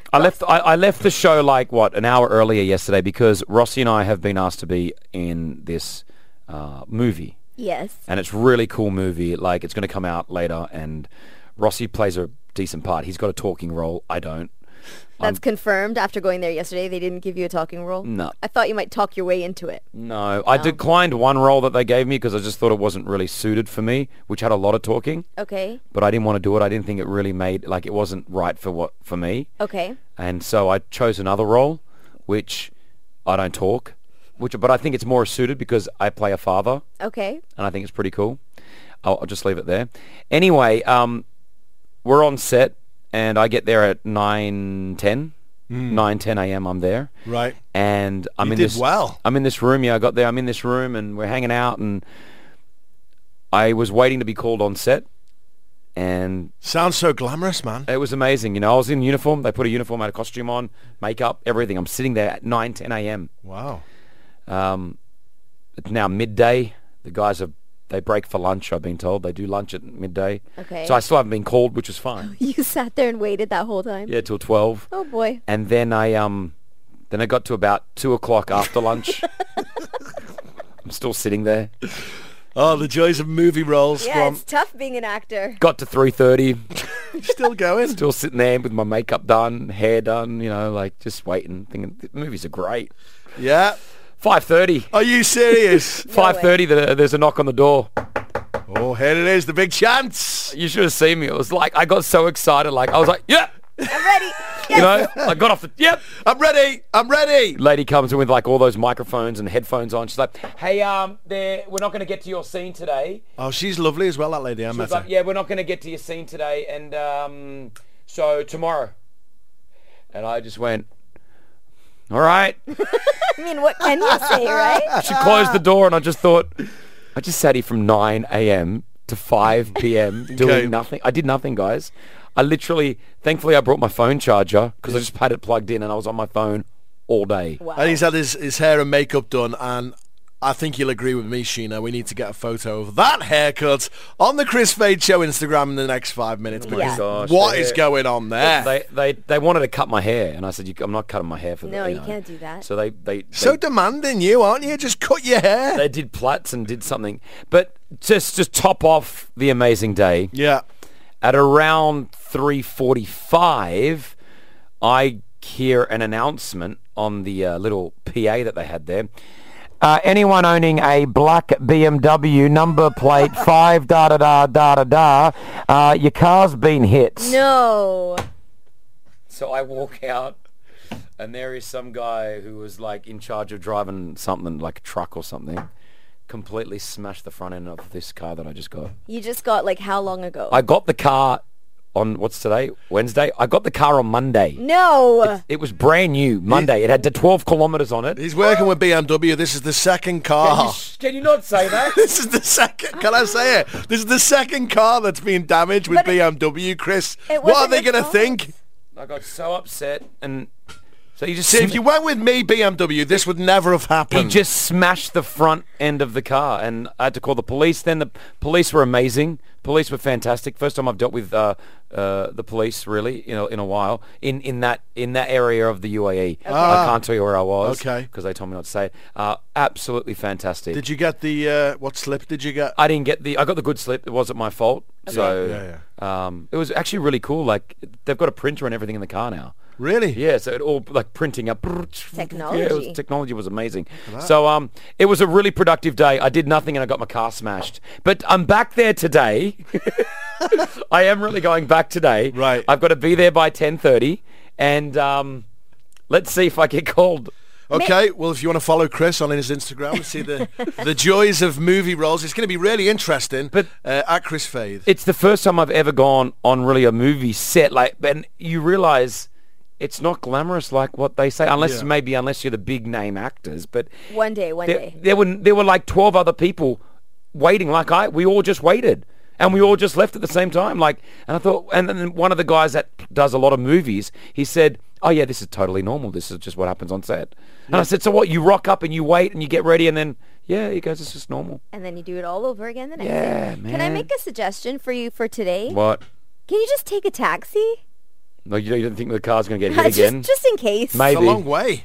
I left the show like an hour earlier yesterday because Rossi and I have been asked to be in this movie. Yes. And it's a really cool movie. Like, it's going to come out later, and Rossi plays a decent part. He's got a talking role. I don't. That's confirmed after going there yesterday. They didn't give you a talking role? No. I thought you might talk your way into it. No. I declined one role that they gave me because I just thought it wasn't really suited for me, which had a lot of talking. Okay. But I didn't want to do it. I didn't think it really made, it wasn't right for me. Okay. And so I chose another role, which I don't talk, but I think it's more suited because I play a father. Okay. And I think it's pretty cool. I'll just leave it there. Anyway, we're on set. And I get there at 9:10 a.m. I'm there. Right. And I'm in this room. Yeah, I got there. I'm in this room and we're hanging out and I was waiting to be called on set. And sounds so glamorous, man. It was amazing. You know, I was in uniform. They put a uniform, had a costume on, makeup, everything. I'm sitting there at 9:10 a.m. Wow. It's now midday. The guys they break for lunch, I've been told. They do lunch at midday. Okay. So I still haven't been called, which was fine. You sat there and waited that whole time? Yeah, till 12. Oh, boy. And then I got to about 2 o'clock after lunch. I'm still sitting there. Oh, the joys of movie roles. Yeah, it's tough being an actor. Got to 3:30. Still going? Still sitting there with my makeup done, hair done, just waiting, thinking, the movies are great. Yeah. 5:30. Are you serious? 5:30, there's a knock on the door. Oh, here it is, the big chance. You should have seen me. It was like, I got so excited. Like, I was like, yeah. I'm ready. Yes. I got off yep. I'm ready. Lady comes in with all those microphones and headphones on. She's like, hey, we're not going to get to your scene today. Oh, she's lovely as well, that lady. I met her. Like, yeah, we're not going to get to your scene today. And so tomorrow. And I just went, all right. I mean, what can you say, right? She closed the door and I just thought, I just sat here from 9 a.m. to 5 p.m. doing nothing. I did nothing, guys. I thankfully I brought my phone charger because I just had it plugged in and I was on my phone all day. Wow. And he's had his hair and makeup done, and I think you'll agree with me, Sheena. We need to get a photo of that haircut on the Chris Fade Show Instagram in the next 5 minutes. Oh my gosh. What is going on there? They wanted to cut my hair, and I said, I'm not cutting my hair for No, you can't do that. So they so demanding, you aren't you? Just cut your hair. They did plaits and did something, but just top off the amazing day. Yeah. At around 3:45, I hear an announcement on the little PA that they had there. Anyone owning a black BMW number plate 5 your car's been hit. No. So I walk out and there is some guy who was in charge of driving something like a truck or something, completely smashed the front end of this car that I just got. You just got how long ago? I got the car on, what's today? Wednesday? I got the car on Monday. No. It was brand new Monday. It had 12 kilometers on it. He's working with BMW. This is the second car. Can you not say that? This is the second. Can I say it? This is the second car that's been damaged with BMW, Chris. What are they going to think? I got so upset, and so you just see, if you went with me, BMW, this would never have happened. He just smashed the front end of the car, and I had to call the police. Then the police were amazing. Police were fantastic. First time I've dealt with the police really in a while in that area of the UAE. Okay. I can't tell you where I was because they told me not to say it. Absolutely fantastic. Did you get the what slip did you get? I didn't get I got the good slip. It wasn't my fault. Okay. So it was actually really cool. They've got a printer and everything in the car now. Really? Yeah, so it all printing up. Technology. Yeah, technology was amazing. So it was a really productive day. I did nothing and I got my car smashed. But I'm back there today. I am really going back today. Right. I've got to be there by 10:30 and let's see if I get called. Okay, well, if you want to follow Chris on his Instagram and see the joys of movie roles, it's going to be really interesting. But at Chris Fade. It's the first time I've ever gone on really a movie set. And you realise it's not glamorous like what they say, unless you're the big name actors. But one day. There were 12 other people waiting we all just waited. And we all just left at the same time. And I thought, and then one of the guys that does a lot of movies, he said, oh yeah, this is totally normal. This is just what happens on set. And I said, so what, you rock up and you wait and you get ready and then, he goes, it's just normal. And then you do it all over again the next day. Man. Can I make a suggestion for you for today? What? Can you just take a taxi? No, you don't think the car's going to get hit again? just in case. Maybe. It's a long way.